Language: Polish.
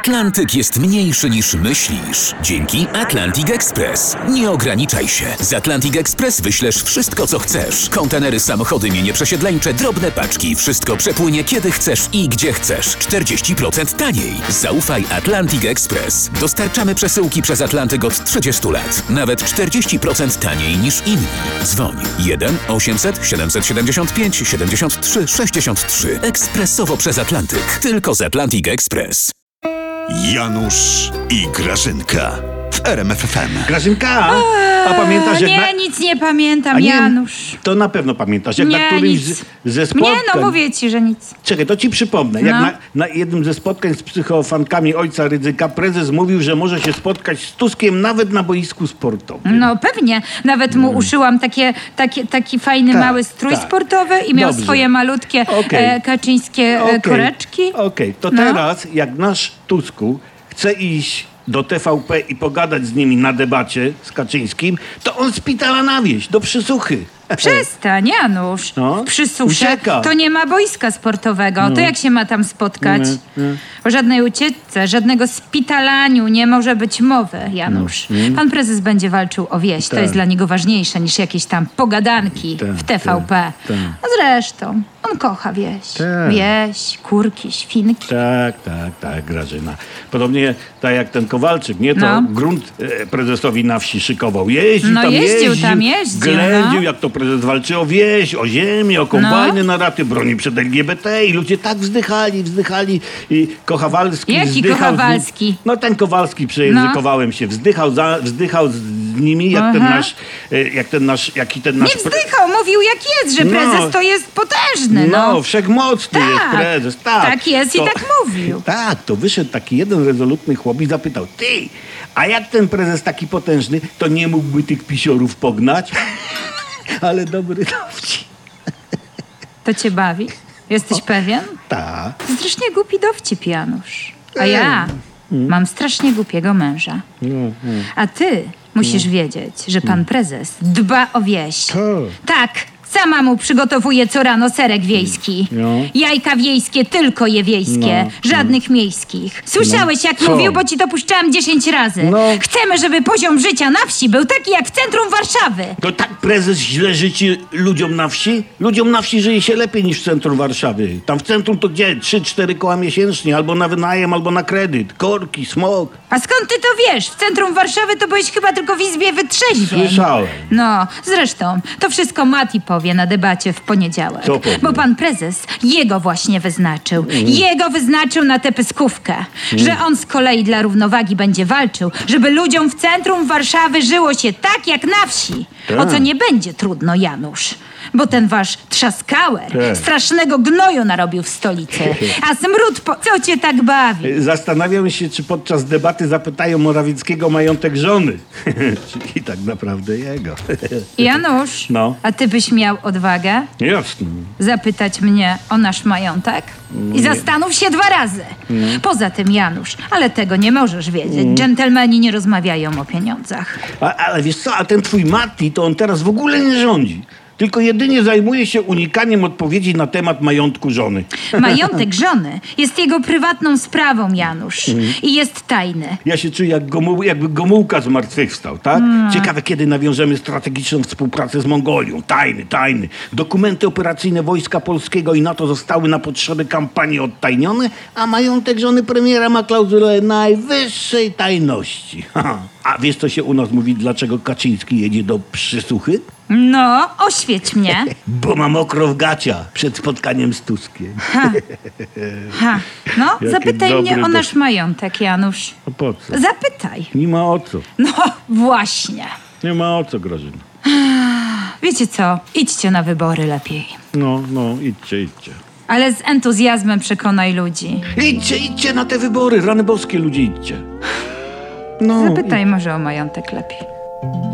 Atlantyk jest mniejszy niż myślisz. Dzięki Atlantic Express. Nie ograniczaj się. Z Atlantic Express wyślesz wszystko, co chcesz. Kontenery, samochody, mienie przesiedleńcze, drobne paczki. Wszystko przepłynie kiedy chcesz i gdzie chcesz. 40% taniej. Zaufaj Atlantic Express. Dostarczamy przesyłki przez Atlantyk od 30 lat. Nawet 40% taniej niż inni. Dzwoń 1 800 775 73 63. Ekspresowo przez Atlantyk. Tylko z Atlantic Express. Janusz i Grażynka w RMF FM. Grażynka, a pamiętasz jak Nie, nic nie pamiętam, Janusz. To na pewno pamiętasz, jak Nie, na którymś nic. ze spotkań... Nie, no mówię ci, że nic. Czekaj, to ci przypomnę. Jak na jednym ze spotkań z psychofankami ojca Rydzyka prezes mówił, że może się spotkać z Tuskiem nawet na boisku sportowym. No pewnie. Nawet mu uszyłam taki fajny mały strój sportowy i miał Dobrze. swoje malutkie kaczyńskie koreczki. Okej, to teraz jak nasz Tusku chce iść do TVP i pogadać z nimi na debacie z Kaczyńskim, to on spitala na wieś, do Przysuchy. Przestań, Janusz. No, Przy Susze ucieka. to nie ma boiska sportowego. To jak się ma tam spotkać? O żadnej ucieczce, żadnego spitalaniu nie może być mowy, Janusz. Pan prezes będzie walczył o wieś. To jest dla niego ważniejsze niż jakieś tam pogadanki w TVP. A zresztą, on kocha wieś. Wieś, kurki, świnki. Tak, Grażyna. Podobnie tak jak ten Kowalczyk, nie? To grunt prezesowi na wsi szykował. Jeździł, ględził, jak to prezes walczy o wieś, o ziemię, o kombajny na raty, broni przed LGBT i ludzie tak wzdychali i Kowalski Jaki wzdychał. Kowalski? No ten Kowalski, przejęzykowałem się, wzdychał z nimi, jak ten nasz... Nie wzdychał, mówił jak jest, że prezes to jest potężny. Wszechmocny jest prezes. Tak jest i tak mówił. Tak, to wyszedł taki jeden rezolutny chłop i zapytał: ty, a jak ten prezes taki potężny, to nie mógłby tych pisiorów pognać? Ale dobry dowcip. To cię bawi? Jesteś pewien? Tak. To strasznie głupi dowcip, Janusz. A ja mam strasznie głupiego męża. A ty musisz wiedzieć, że pan prezes dba o wieś. Tak, sama mu przygotowuje co rano serek wiejski. Jajka wiejskie, tylko je wiejskie. Żadnych miejskich. Słyszałeś jak mówił, bo ci to puszczałam 10 razy. Chcemy, żeby poziom życia na wsi był taki jak w centrum Warszawy. To tak prezes źle życzy ludziom na wsi? Ludziom na wsi żyje się lepiej niż w centrum Warszawy. Tam w centrum to gdzie? 3-4 koła miesięcznie, albo na wynajem, albo na kredyt. Korki, smog. A skąd ty to wiesz? W centrum Warszawy to byłeś chyba tylko w izbie wytrzeźwień. Słyszałem. No, zresztą, to wszystko Mati powie na debacie w poniedziałek. Co powie? Bo pan prezes jego właśnie wyznaczył. Jego wyznaczył na tę pyskówkę. Że on z kolei dla równowagi będzie walczył, żeby ludziom w centrum Warszawy żyło się tak jak na wsi. O co nie będzie trudno, Janusz. Bo ten wasz trzaskałer strasznego gnoju narobił w stolicy. A smród co cię tak bawi? Zastanawiam się, czy podczas debaty zapytają Morawieckiego majątek żony. Czyli tak naprawdę jego. Janusz, a ty byś miał odwagę Jasne. zapytać mnie o nasz majątek? I zastanów się 2 razy. Poza tym, Janusz, ale tego nie możesz wiedzieć. Dżentelmeni nie rozmawiają o pieniądzach. Ale wiesz co, a ten twój Mati, to on teraz w ogóle nie rządzi. Tylko jedynie zajmuje się unikaniem odpowiedzi na temat majątku żony. Majątek żony jest jego prywatną sprawą, Janusz. I jest tajny. Ja się czuję jakby Gomułka zmartwychwstał, tak? Ciekawe, kiedy nawiążemy strategiczną współpracę z Mongolią. Tajny. Dokumenty operacyjne Wojska Polskiego i NATO zostały na potrzeby kampanii odtajnione, a majątek żony premiera ma klauzulę najwyższej tajności. A wiesz, co się u nas mówi, dlaczego Kaczyński jedzie do Przysuchy? No, oświeć mnie. Bo ma mokro w gacia przed spotkaniem z Tuskiem. No, Jakie zapytaj mnie dobre o nasz majątek, Janusz. A po co? Zapytaj. Nie ma o co. No, właśnie. Nie ma o co, Grażyna. Wiecie co? Idźcie na wybory lepiej. No, idźcie. Ale z entuzjazmem przekonaj ludzi. Idźcie na te wybory, rany boskie, ludzie, idźcie. Zapytaj może o majątek lepiej.